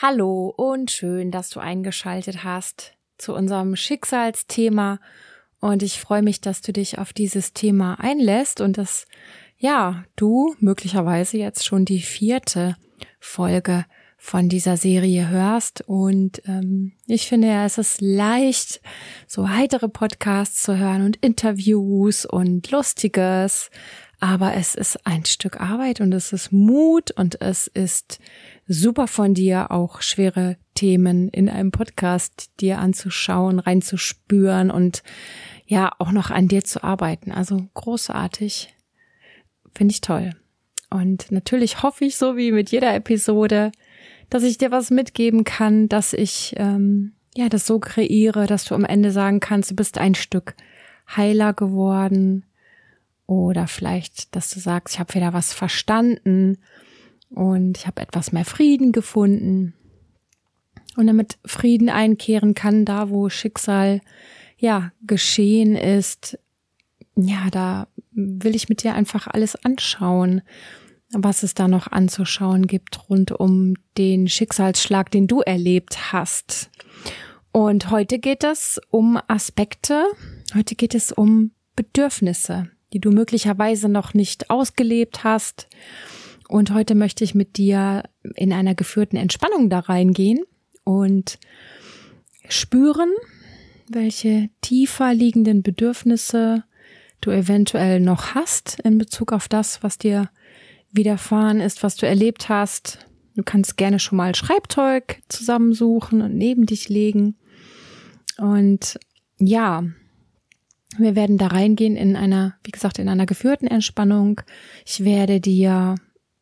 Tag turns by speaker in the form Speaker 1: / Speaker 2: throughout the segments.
Speaker 1: Hallo und schön, dass du eingeschaltet hast zu unserem Schicksalsthema und ich freue mich, dass du dich auf dieses Thema einlässt und dass, du möglicherweise jetzt schon die 4. Folge von dieser Serie hörst und ich finde ja, es ist leicht, so heitere Podcasts zu hören und Interviews und Lustiges, aber es ist ein Stück Arbeit und es ist Mut und es ist super von dir, auch schwere Themen in einem Podcast dir anzuschauen, reinzuspüren und ja, auch noch an dir zu arbeiten. Also großartig, finde ich toll. Und natürlich hoffe ich, so wie mit jeder Episode, dass ich dir was mitgeben kann, dass ich das so kreiere, dass du am Ende sagen kannst, du bist ein Stück heiler geworden oder vielleicht, dass du sagst, ich habe wieder was verstanden und ich habe etwas mehr Frieden gefunden und damit Frieden einkehren kann, da wo Schicksal geschehen ist. Ja, da will ich mit dir einfach alles anschauen, was es da noch anzuschauen gibt rund um den Schicksalsschlag, den du erlebt hast. Und heute geht es um Aspekte, heute geht es um Bedürfnisse, die du möglicherweise noch nicht ausgelebt hast. Und heute möchte ich mit dir in einer geführten Entspannung da reingehen und spüren, welche tiefer liegenden Bedürfnisse du eventuell noch hast in Bezug auf das, was dir widerfahren ist, was du erlebt hast. Du kannst gerne schon mal Schreibzeug zusammensuchen und neben dich legen. Und ja, wir werden da reingehen in einer geführten Entspannung. Ich werde dir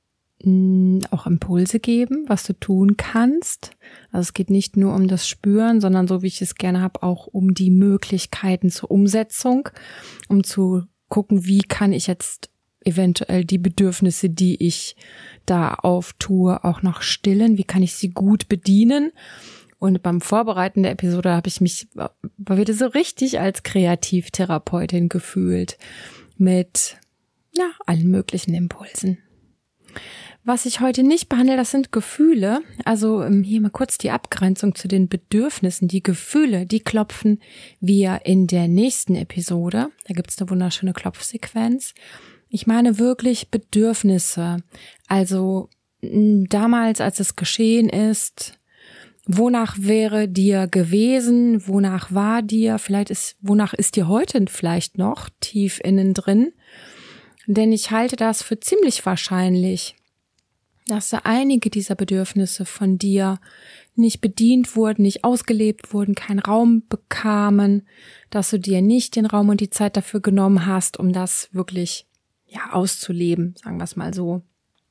Speaker 1: auch Impulse geben, was du tun kannst. Also es geht nicht nur um das Spüren, sondern so wie ich es gerne habe, auch um die Möglichkeiten zur Umsetzung, um zu gucken, wie kann ich jetzt eventuell die Bedürfnisse, die ich da auftue, auch noch stillen, wie kann ich sie gut bedienen. Und beim Vorbereiten der Episode habe ich mich wieder so richtig als Kreativtherapeutin gefühlt mit allen möglichen Impulsen. Was ich heute nicht behandle, das sind Gefühle. Also hier mal kurz die Abgrenzung zu den Bedürfnissen. Die Gefühle, die klopfen wir in der nächsten Episode. Da gibt's eine wunderschöne Klopfsequenz. Ich meine wirklich Bedürfnisse. Also damals, als es geschehen ist, wonach wäre dir gewesen, wonach war dir, wonach ist dir heute vielleicht noch tief innen drin? Denn ich halte das für ziemlich wahrscheinlich, dass da einige dieser Bedürfnisse von dir nicht bedient wurden, nicht ausgelebt wurden, keinen Raum bekamen, dass du dir nicht den Raum und die Zeit dafür genommen hast, um das wirklich auszuleben, sagen wir es mal so.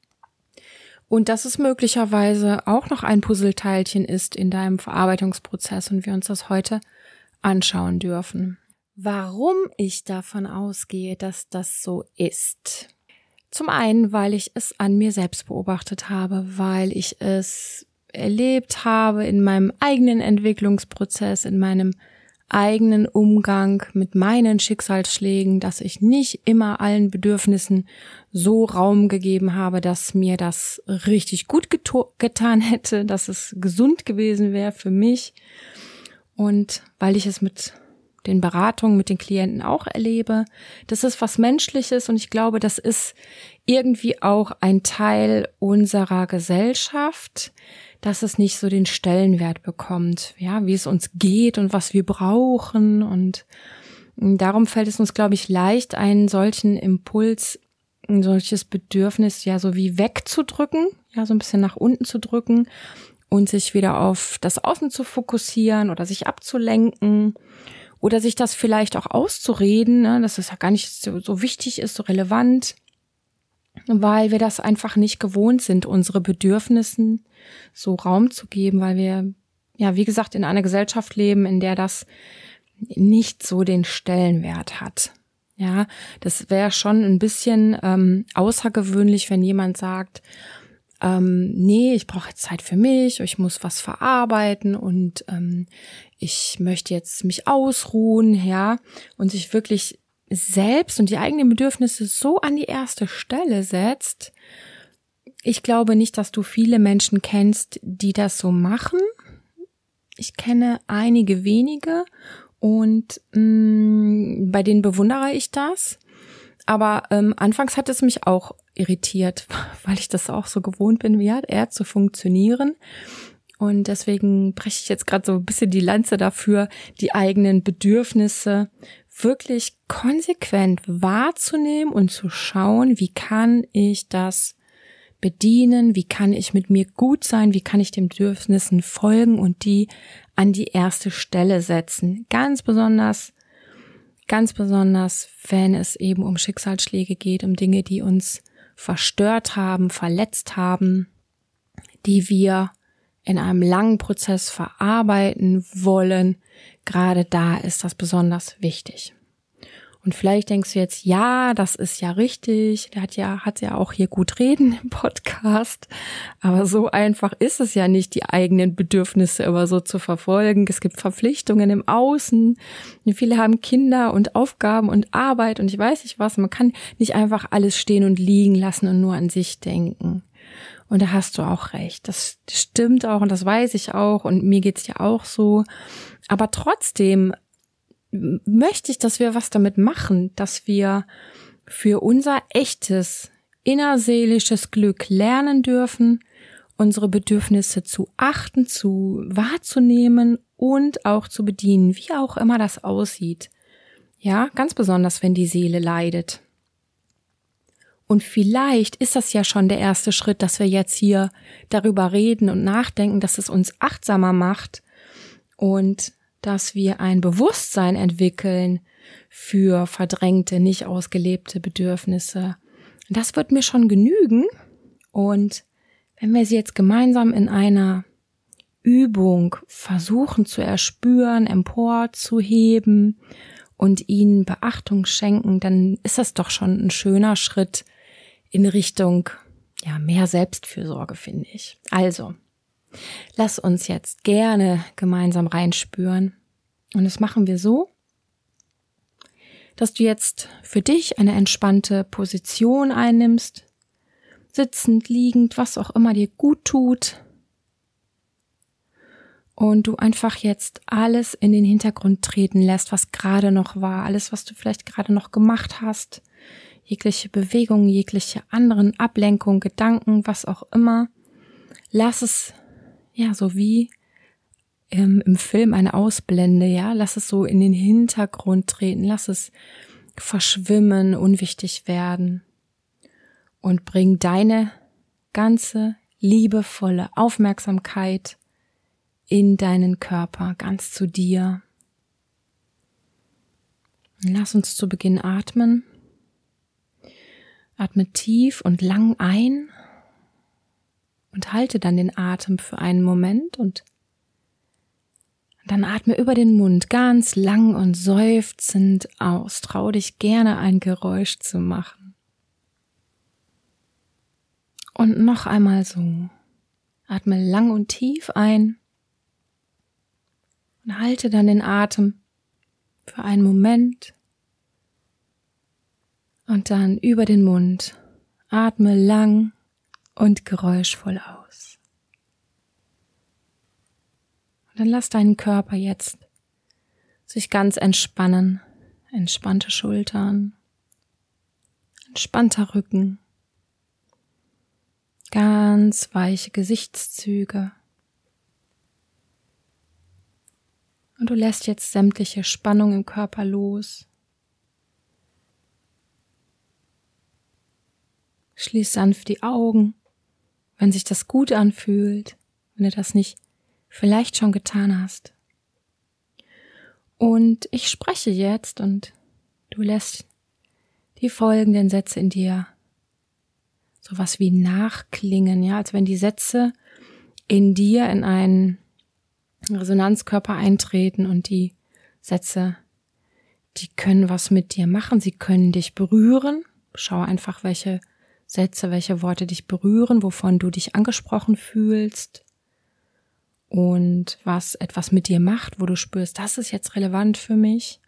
Speaker 1: Und dass es möglicherweise auch noch ein Puzzleteilchen ist in deinem Verarbeitungsprozess und wir uns das heute anschauen dürfen. Warum ich davon ausgehe, dass das so ist? Zum einen, weil ich es an mir selbst beobachtet habe, weil ich es erlebt habe in meinem eigenen Entwicklungsprozess, in meinem eigenen Umgang mit meinen Schicksalsschlägen, dass ich nicht immer allen Bedürfnissen so Raum gegeben habe, dass mir das richtig gut getan hätte, dass es gesund gewesen wäre für mich. Und weil ich es mit den Beratungen mit den Klienten auch erlebe, das ist was Menschliches und ich glaube, das ist irgendwie auch ein Teil unserer Gesellschaft, dass es nicht so den Stellenwert bekommt, wie es uns geht und was wir brauchen und darum fällt es uns, glaube ich, leicht, einen solchen Impuls, ein solches Bedürfnis so wie wegzudrücken, so ein bisschen nach unten zu drücken und sich wieder auf das Außen zu fokussieren oder sich abzulenken. Oder sich das vielleicht auch auszureden, dass es ja gar nicht so wichtig ist, so relevant, weil wir das einfach nicht gewohnt sind, unsere Bedürfnissen so Raum zu geben, weil wir, wie gesagt, in einer Gesellschaft leben, in der das nicht so den Stellenwert hat. Ja, das wäre schon ein bisschen außergewöhnlich, wenn jemand sagt, nee, ich brauche jetzt Zeit für mich, ich muss was verarbeiten und ich möchte jetzt mich ausruhen, und sich wirklich selbst und die eigenen Bedürfnisse so an die erste Stelle setzt, Ich glaube nicht, dass du viele Menschen kennst, die das so machen. Ich kenne einige wenige und bei denen bewundere ich das. Aber anfangs hat es mich auch irritiert, weil ich das auch so gewohnt bin, wie hat er zu funktionieren. Und deswegen breche ich jetzt gerade so ein bisschen die Lanze dafür, die eigenen Bedürfnisse wirklich konsequent wahrzunehmen und zu schauen, wie kann ich das bedienen, wie kann ich mit mir gut sein, wie kann ich den Bedürfnissen folgen und die an die erste Stelle setzen. Ganz besonders, wenn es eben um Schicksalsschläge geht, um Dinge, die uns verstört haben, verletzt haben, die wir in einem langen Prozess verarbeiten wollen. Gerade da ist das besonders wichtig. Und vielleicht denkst du jetzt, ja, das ist ja richtig, der hat ja auch hier gut reden im Podcast, aber so einfach ist es ja nicht, die eigenen Bedürfnisse immer so zu verfolgen. Es gibt Verpflichtungen im Außen, viele haben Kinder und Aufgaben und Arbeit und ich weiß nicht was, man kann nicht einfach alles stehen und liegen lassen und nur an sich denken. Und da hast du auch recht, das stimmt auch und das weiß ich auch und mir geht's ja auch so, aber trotzdem möchte ich, dass wir was damit machen, dass wir für unser echtes, innerseelisches Glück lernen dürfen, unsere Bedürfnisse zu achten, wahrzunehmen und auch zu bedienen, wie auch immer das aussieht. Ja, ganz besonders, wenn die Seele leidet. Und vielleicht ist das ja schon der erste Schritt, dass wir jetzt hier darüber reden und nachdenken, dass es uns achtsamer macht und dass wir ein Bewusstsein entwickeln für verdrängte, nicht ausgelebte Bedürfnisse. Das wird mir schon genügen. Und wenn wir sie jetzt gemeinsam in einer Übung versuchen zu erspüren, emporzuheben und ihnen Beachtung schenken, dann ist das doch schon ein schöner Schritt in Richtung, ja, mehr Selbstfürsorge, finde ich. Also, lass uns jetzt gerne gemeinsam reinspüren. Und das machen wir so, dass du jetzt für dich eine entspannte Position einnimmst, sitzend, liegend, was auch immer dir gut tut. Und du einfach jetzt alles in den Hintergrund treten lässt, was gerade noch war, alles, was du vielleicht gerade noch gemacht hast, jegliche Bewegung, jegliche anderen Ablenkung, Gedanken, was auch immer. Lass es ja, so wie im Film eine Ausblende, ja, lass es so in den Hintergrund treten, lass es verschwimmen, unwichtig werden und bring deine ganze liebevolle Aufmerksamkeit in deinen Körper, ganz zu dir. Lass uns zu Beginn atmen. Atme tief und lang ein. Und halte dann den Atem für einen Moment und dann atme über den Mund ganz lang und seufzend aus. Trau dich gerne, ein Geräusch zu machen. Und noch einmal so. Atme lang und tief ein und halte dann den Atem für einen Moment. Und dann über den Mund atme lang und geräuschvoll aus. Und dann lass deinen Körper jetzt sich ganz entspannen. Entspannte Schultern, entspannter Rücken, ganz weiche Gesichtszüge. Und du lässt jetzt sämtliche Spannung im Körper los. Schließ sanft die Augen, wenn sich das gut anfühlt, wenn du das nicht vielleicht schon getan hast. Und ich spreche jetzt und du lässt die folgenden Sätze in dir sowas wie nachklingen, ja, als wenn die Sätze in dir in einen Resonanzkörper eintreten und die Sätze, die können was mit dir machen, sie können dich berühren. Schau einfach, welche Sätze, welche Worte dich berühren, wovon du dich angesprochen fühlst und was etwas mit dir macht, wo du spürst, das ist jetzt relevant für mich.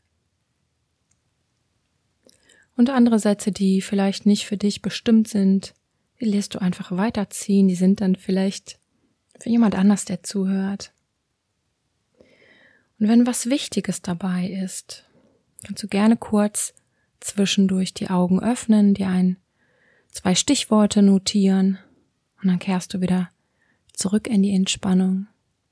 Speaker 1: Und andere Sätze, die vielleicht nicht für dich bestimmt sind, Die lässt du einfach weiterziehen. Die sind dann vielleicht für jemand anders, der zuhört. Und wenn was Wichtiges dabei ist, kannst du gerne kurz zwischendurch die Augen öffnen, dir 2 Stichworte notieren und dann kehrst du wieder zurück in die Entspannung.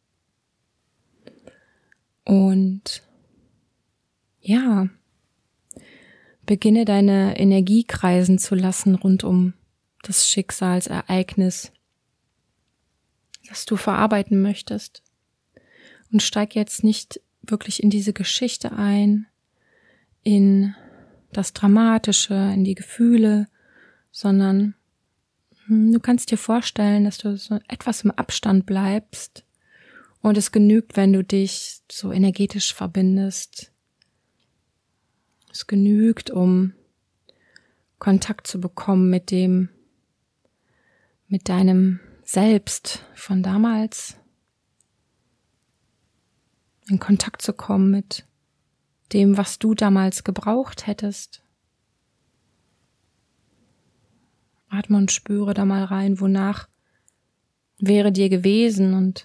Speaker 1: Und ja, beginne deine Energie kreisen zu lassen rund um das Schicksalsereignis, das du verarbeiten möchtest. Und steig jetzt nicht wirklich in diese Geschichte ein, in das Dramatische, in die Gefühle, sondern du kannst dir vorstellen, dass du so etwas im Abstand bleibst und es genügt, wenn du dich so energetisch verbindest. Es genügt, um Kontakt zu bekommen mit deinem Selbst von damals, in Kontakt zu kommen mit dem, was du damals gebraucht hättest. Atme und spüre da mal rein, wonach wäre dir gewesen und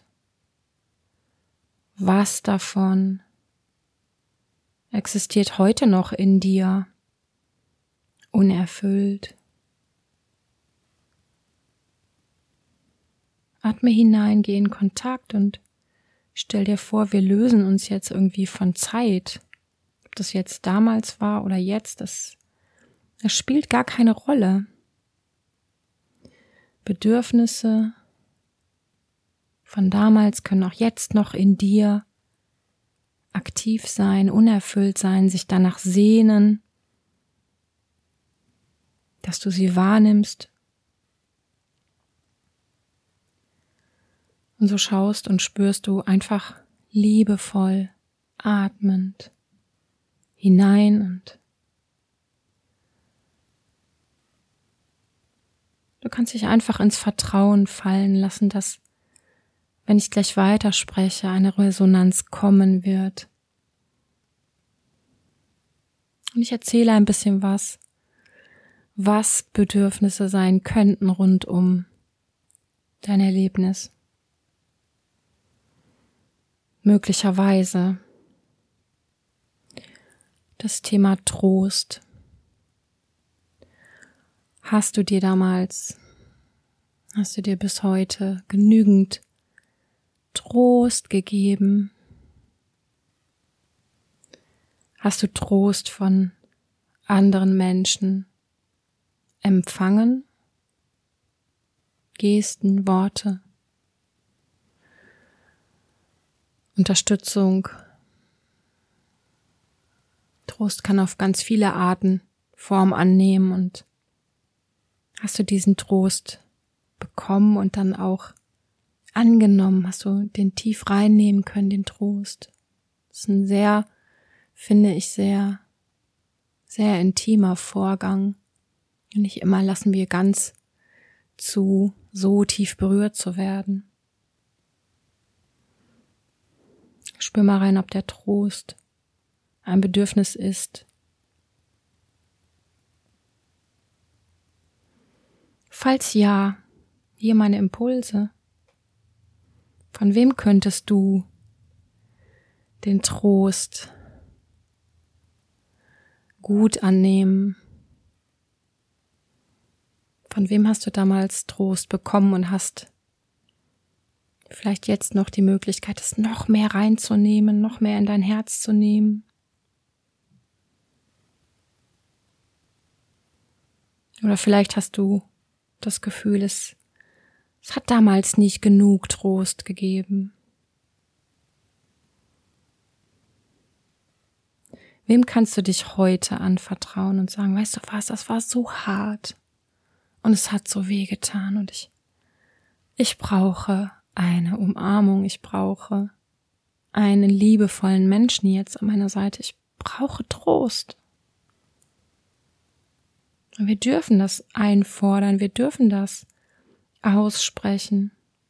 Speaker 1: was davon existiert heute noch in dir, unerfüllt. Atme hinein, geh in Kontakt und stell dir vor, wir lösen uns jetzt irgendwie von Zeit. Ob das jetzt damals war oder jetzt, das spielt gar keine Rolle. Bedürfnisse von damals können auch jetzt noch in dir aktiv sein, unerfüllt sein, sich danach sehnen, dass du sie wahrnimmst. Und so schaust und spürst du einfach liebevoll, atmend hinein und du kannst dich einfach ins Vertrauen fallen lassen, dass, wenn ich gleich weiterspreche, eine Resonanz kommen wird. Und ich erzähle ein bisschen was Bedürfnisse sein könnten rund um dein Erlebnis. Möglicherweise das Thema Trost. Hast du dir bis heute genügend Trost gegeben? Hast du Trost von anderen Menschen empfangen? Gesten, Worte, Unterstützung. Trost kann auf ganz viele Arten Form annehmen und hast du diesen Trost bekommen und dann auch angenommen? Hast du den tief reinnehmen können, den Trost? Das ist ein sehr, finde ich, sehr, sehr intimer Vorgang. Und nicht immer lassen wir ganz zu, so tief berührt zu werden. Spür mal rein, ob der Trost ein Bedürfnis ist. Falls ja, hier meine Impulse. Von wem könntest du den Trost gut annehmen? Von wem hast du damals Trost bekommen und hast vielleicht jetzt noch die Möglichkeit, es noch mehr reinzunehmen, noch mehr in dein Herz zu nehmen? Oder vielleicht hast du das Gefühl, es hat damals nicht genug Trost gegeben. Wem kannst du dich heute anvertrauen und sagen, weißt du was, das war so hart und es hat so wehgetan und ich brauche eine Umarmung, ich brauche einen liebevollen Menschen jetzt an meiner Seite, ich brauche Trost. Und wir dürfen das einfordern, wir dürfen das aussprechen.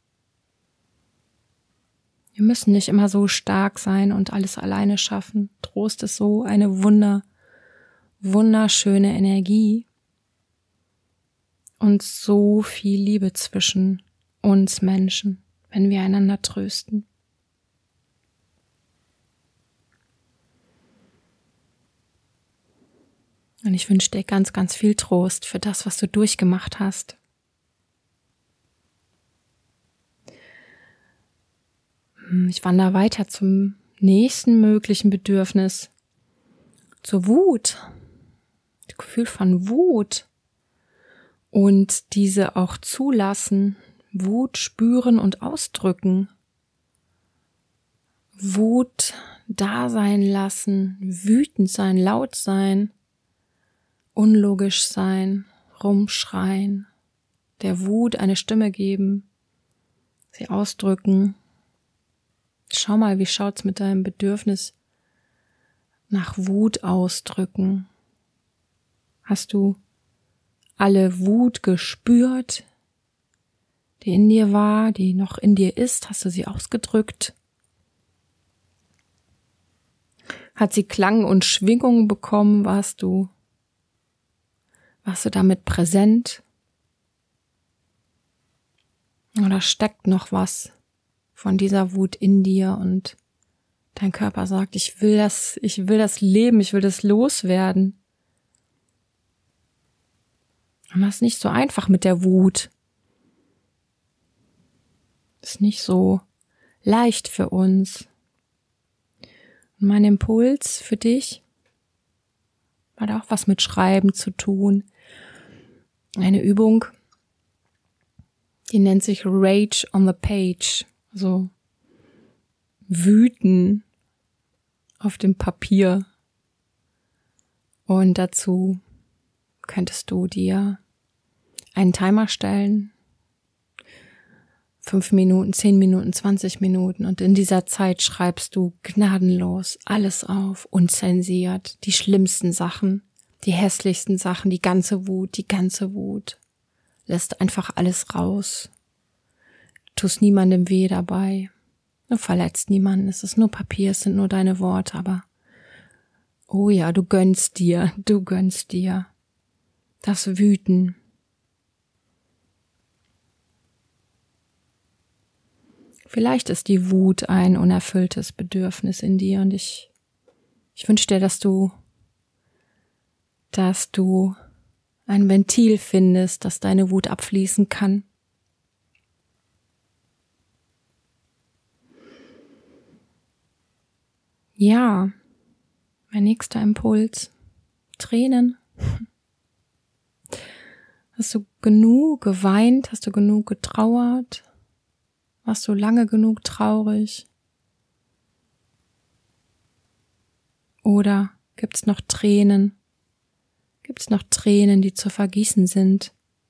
Speaker 1: Wir müssen nicht immer so stark sein und alles alleine schaffen. Trost ist so eine wunderschöne Energie. und so viel Liebe zwischen uns Menschen, wenn wir einander trösten. Und ich wünsche dir ganz, ganz viel Trost für das, was du durchgemacht hast. Ich wandere weiter zum nächsten möglichen Bedürfnis, zur Wut, das Gefühl von Wut und diese auch zulassen, Wut spüren und ausdrücken, Wut da sein lassen, wütend sein, laut sein, unlogisch sein, rumschreien, der Wut eine Stimme geben, sie ausdrücken. Schau mal, wie schaut's mit deinem Bedürfnis nach Wut ausdrücken? Hast du alle Wut gespürt, die in dir war, die noch in dir ist? Hast du sie ausgedrückt? Hat sie Klang und Schwingung bekommen? Warst du damit präsent? Oder steckt noch was von dieser Wut in dir und dein Körper sagt, ich will das leben, ich will das loswerden. Und das ist nicht so einfach mit der Wut. Das ist nicht so leicht für uns. Und mein Impuls für dich hat auch was mit Schreiben zu tun. Eine Übung, die nennt sich Rage on the Page. Also Wüten auf dem Papier. Und dazu könntest du dir einen Timer stellen. 5 Minuten, 10 Minuten, 20 Minuten. Und in dieser Zeit schreibst du gnadenlos alles auf, unzensiert. Die schlimmsten Sachen, die hässlichsten Sachen, die ganze Wut. Lässt einfach alles raus. Tust niemandem weh dabei. Du verletzt niemanden. Es ist nur Papier, es sind nur deine Worte, aber oh ja, du gönnst dir das Wüten. Vielleicht ist die Wut ein unerfülltes Bedürfnis in dir und ich wünsche dir, dass du ein Ventil findest, dass deine Wut abfließen kann. Ja, mein nächster Impuls. Tränen. Hast du genug geweint? Hast du genug getrauert? Warst du lange genug traurig? Oder gibt's noch Tränen? Gibt's noch Tränen, die zu vergießen sind?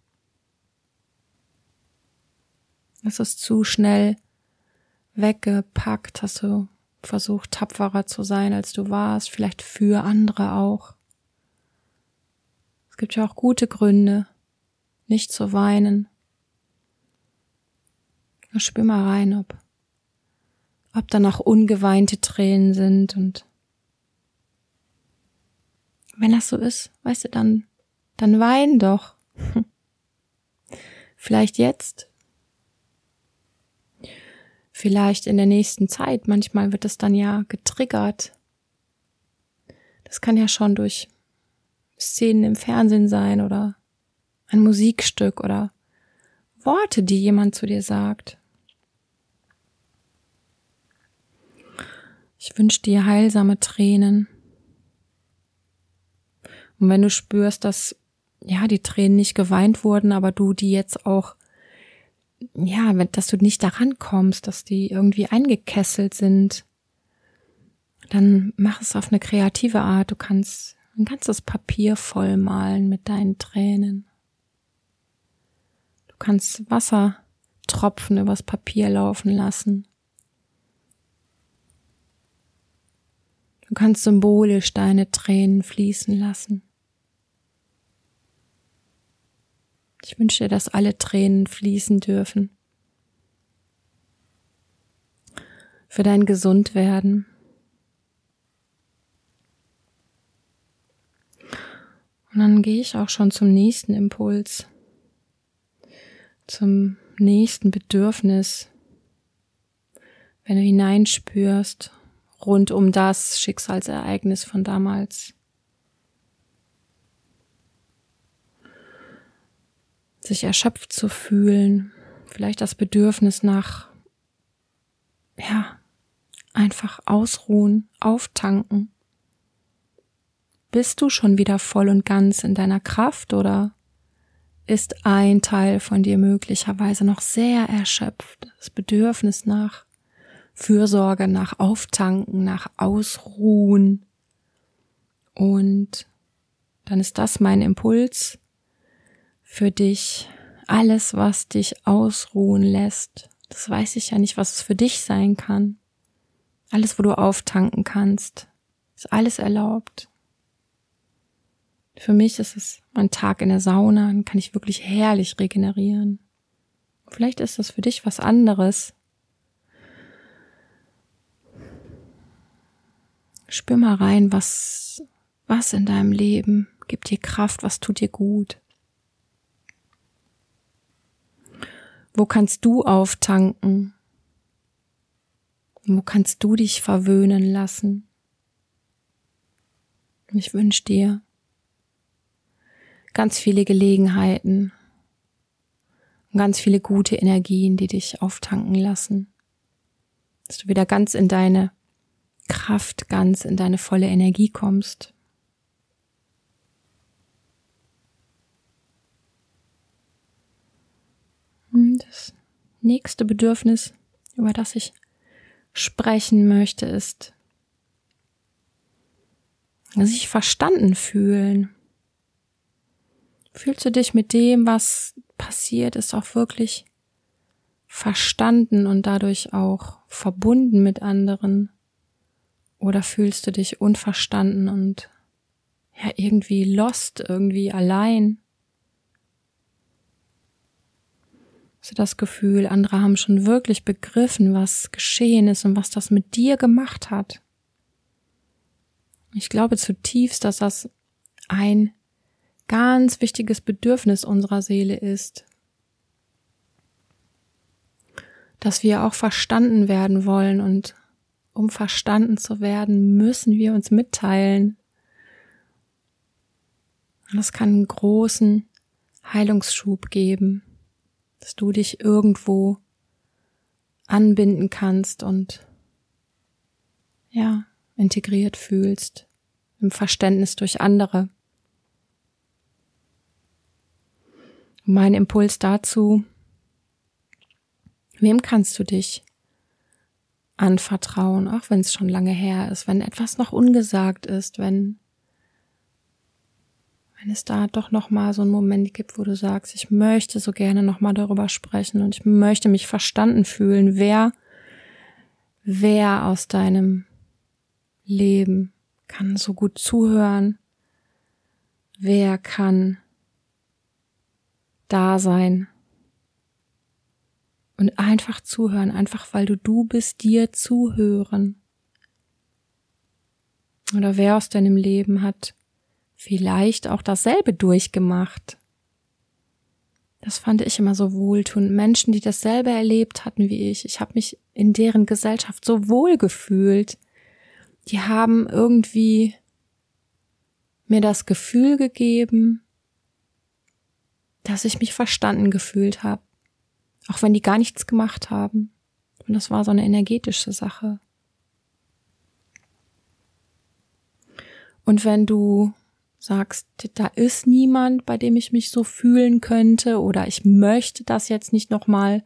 Speaker 1: Hast du es zu schnell weggepackt? Hast du versucht, tapferer zu sein, als du warst? Vielleicht für andere auch. Es gibt ja auch gute Gründe, nicht zu weinen. Spür mal rein, ob da noch ungeweinte Tränen sind, und wenn das so ist, weißt du, dann wein doch. Vielleicht jetzt, vielleicht in der nächsten Zeit. Manchmal wird es dann ja getriggert. Das kann ja schon durch Szenen im Fernsehen sein oder ein Musikstück oder Worte, die jemand zu dir sagt. Ich wünsche dir heilsame Tränen. Und wenn du spürst, dass ja die Tränen nicht geweint wurden, aber du die jetzt auch, ja, dass du nicht daran kommst, dass die irgendwie eingekesselt sind, dann mach es auf eine kreative Art. Du kannst ein ganzes Papier vollmalen mit deinen Tränen. Du kannst Wassertropfen übers Papier laufen lassen. Du kannst symbolisch deine Tränen fließen lassen. Ich wünsche dir, dass alle Tränen fließen dürfen. Für dein Gesundwerden. Und dann gehe ich auch schon zum nächsten Impuls. zum nächsten Bedürfnis, wenn du hineinspürst, rund um das Schicksalsereignis von damals. Sich erschöpft zu fühlen, vielleicht das Bedürfnis nach, einfach ausruhen, auftanken. Bist du schon wieder voll und ganz in deiner Kraft oder ist ein Teil von dir möglicherweise noch sehr erschöpft? Das Bedürfnis nach Fürsorge, nach Auftanken, nach Ausruhen. Und dann ist das mein Impuls für dich. Alles, was dich ausruhen lässt, das weiß ich ja nicht, was es für dich sein kann. Alles, wo du auftanken kannst, ist alles erlaubt. Für mich ist es ein Tag in der Sauna, dann kann ich wirklich herrlich regenerieren. Vielleicht ist das für dich was anderes. Spür mal rein, was in deinem Leben gibt dir Kraft, was tut dir gut. Wo kannst du auftanken? Wo kannst du dich verwöhnen lassen? Und ich wünsche dir ganz viele Gelegenheiten und ganz viele gute Energien, die dich auftanken lassen. Dass du wieder ganz in deine Kraft, ganz in deine volle Energie kommst. Und das nächste Bedürfnis, über das ich sprechen möchte, ist sich verstanden fühlen. Fühlst du dich mit dem, was passiert ist, auch wirklich verstanden und dadurch auch verbunden mit anderen? Oder fühlst du dich unverstanden und irgendwie lost, irgendwie allein? Hast du das Gefühl, andere haben schon wirklich begriffen, was geschehen ist und was das mit dir gemacht hat? Ich glaube zutiefst, dass das ein ganz wichtiges Bedürfnis unserer Seele ist, dass wir auch verstanden werden wollen, und um verstanden zu werden, müssen wir uns mitteilen. Und das kann einen großen Heilungsschub geben, dass du dich irgendwo anbinden kannst und integriert fühlst im Verständnis durch andere. Mein Impuls dazu: Wem kannst du dich anvertrauen, auch wenn es schon lange her ist, wenn etwas noch ungesagt ist, wenn es da doch noch mal so einen Moment gibt, wo du sagst, ich möchte so gerne noch mal darüber sprechen und ich möchte mich verstanden fühlen. Wer aus deinem Leben kann so gut zuhören? Wer kann da sein und einfach zuhören, einfach weil du bist, dir zuhören? Oder wer aus deinem Leben hat vielleicht auch dasselbe durchgemacht? Das fand ich immer so wohltuend. Menschen, die dasselbe erlebt hatten wie ich. Ich habe mich in deren Gesellschaft so wohl gefühlt. Die haben irgendwie mir das Gefühl gegeben, dass ich mich verstanden gefühlt habe. Auch wenn die gar nichts gemacht haben. Und das war so eine energetische Sache. Und wenn du sagst, da ist niemand, bei dem ich mich so fühlen könnte, oder ich möchte das jetzt nicht nochmal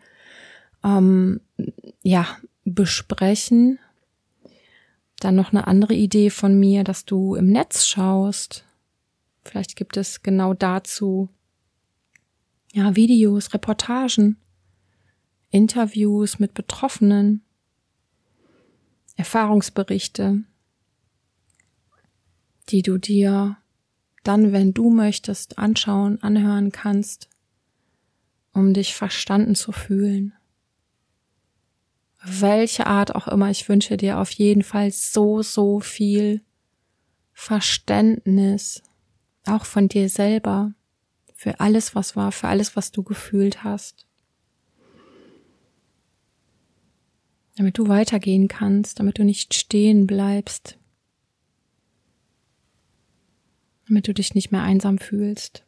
Speaker 1: besprechen, dann noch eine andere Idee von mir, dass du im Netz schaust. Vielleicht gibt es genau dazu Videos, Reportagen, Interviews mit Betroffenen, Erfahrungsberichte, die du dir dann, wenn du möchtest, anschauen, anhören kannst, um dich verstanden zu fühlen. Welche Art auch immer, ich wünsche dir auf jeden Fall so viel Verständnis, auch von dir selber, für alles, was war, für alles, was du gefühlt hast. damit du weitergehen kannst, damit du nicht stehen bleibst, damit du dich nicht mehr einsam fühlst.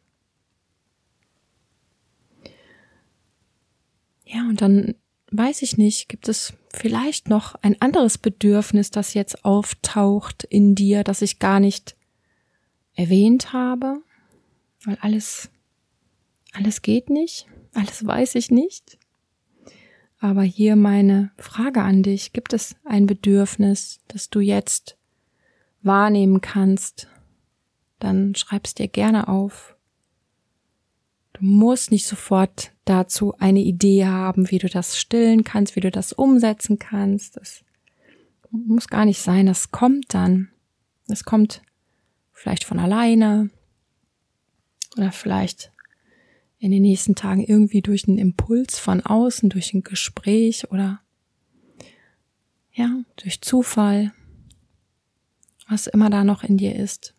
Speaker 1: Ja, und dann weiß ich nicht, gibt es vielleicht noch ein anderes Bedürfnis, das jetzt auftaucht in dir, das ich gar nicht erwähnt habe, weil alles geht nicht, alles weiß ich nicht. Aber hier meine Frage an dich, gibt es ein Bedürfnis, das du jetzt wahrnehmen kannst? Dann schreib's dir gerne auf. Du musst nicht sofort dazu eine Idee haben, wie du das stillen kannst, wie du das umsetzen kannst. Das muss gar nicht sein, das kommt dann. Das kommt vielleicht von alleine oder vielleicht in den nächsten Tagen irgendwie durch einen Impuls von außen, durch ein Gespräch oder ja, durch Zufall, was immer da noch in dir ist.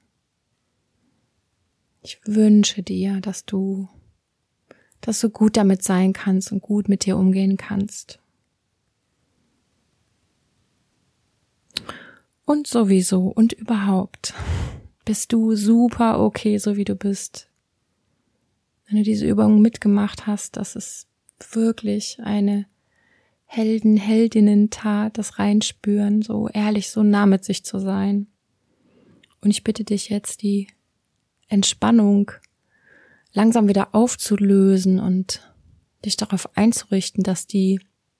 Speaker 1: Ich wünsche dir, dass du gut damit sein kannst und gut mit dir umgehen kannst. Und sowieso und überhaupt bist du super okay, so wie du bist. Wenn du diese Übung mitgemacht hast, das ist wirklich eine Heldinnen-Tat, das Reinspüren, so ehrlich, so nah mit sich zu sein. Und ich bitte dich jetzt, die Entspannung langsam wieder aufzulösen und dich darauf einzurichten, dass die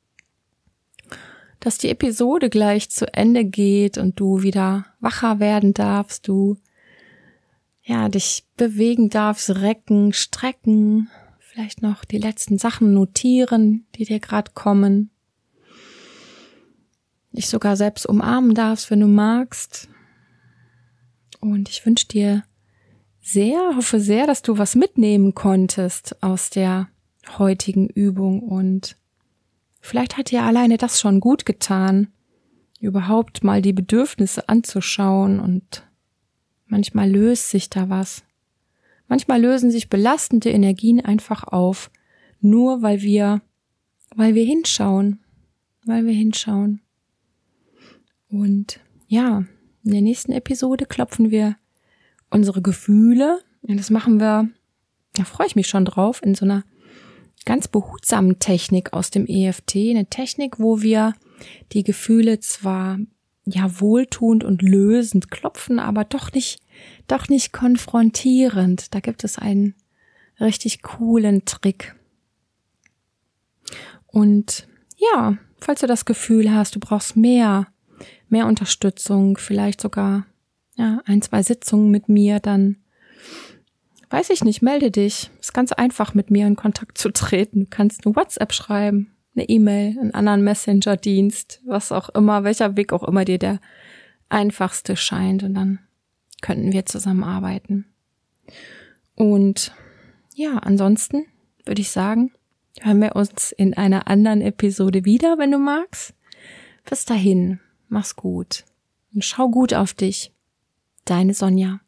Speaker 1: Episode gleich zu Ende geht und du wieder wacher werden darfst, du dich bewegen darfst, recken, strecken, vielleicht noch die letzten Sachen notieren, die dir gerade kommen. Dich sogar selbst umarmen darfst, wenn du magst. Und ich wünsche dir hoffe sehr, dass du was mitnehmen konntest aus der heutigen Übung und vielleicht hat dir alleine das schon gut getan, überhaupt mal die Bedürfnisse anzuschauen und manchmal löst sich da was. Manchmal lösen sich belastende Energien einfach auf, nur weil wir hinschauen, Und ja, in der nächsten Episode klopfen wir unsere Gefühle, und das machen wir, da freue ich mich schon drauf, in so einer ganz behutsamen Technik aus dem EFT, eine Technik, wo wir die Gefühle zwar wohltuend und lösend klopfen, aber doch nicht konfrontierend. Da gibt es einen richtig coolen Trick. Und ja, falls du das Gefühl hast, du brauchst mehr Unterstützung, vielleicht sogar 1-2 Sitzungen mit mir, dann weiß ich nicht, melde dich. Ist ganz einfach, mit mir in Kontakt zu treten. Du kannst eine WhatsApp schreiben, eine E-Mail, einen anderen Messenger-Dienst, was auch immer, welcher Weg auch immer dir der einfachste scheint. Und dann könnten wir zusammenarbeiten. Und ja, ansonsten würde ich sagen, hören wir uns in einer anderen Episode wieder, wenn du magst. Bis dahin, mach's gut und schau gut auf dich. Deine Sonja.